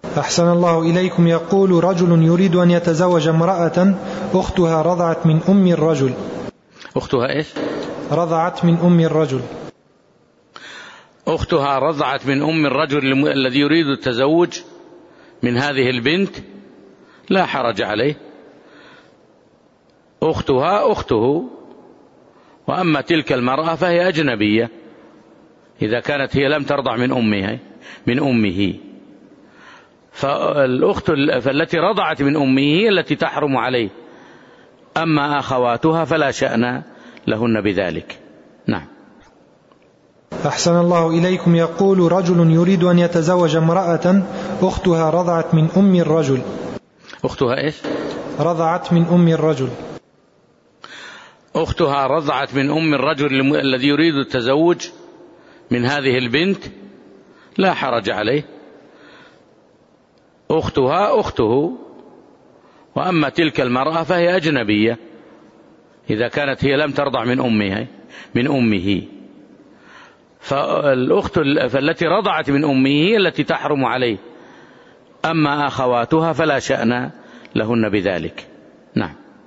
أحسن الله إليكم. يقول: رجل يريد أن يتزوج امرأة أختها رضعت من أم الرجل. أختها إيش؟ رضعت من أم الرجل. أختها رضعت من أم الرجل الذي يريد التزوج من هذه البنت، لا حرج عليه، أختها أخته، وأما تلك المرأة فهي أجنبية إذا كانت هي لم ترضع من أمه، فالأخت فالتي رضعت من أمه هي التي تحرم عليه، أما أخواتها فلا شأن لهن بذلك. نعم. أحسن الله إليكم. يقول: رجل يريد أن يتزوج امرأة أختها رضعت من أم الرجل. أختها إيش؟ رضعت من أم الرجل. أختها رضعت من أم الرجل الذي يريد التزوج من هذه البنت، لا حرج عليه، أختها أخته، وأما تلك المرأة فهي أجنبية إذا كانت هي لم ترضع من أمه، فالأخت فالتي رضعت من أمه هي التي تحرم عليه، أما أخواتها فلا شأن لهن بذلك. نعم.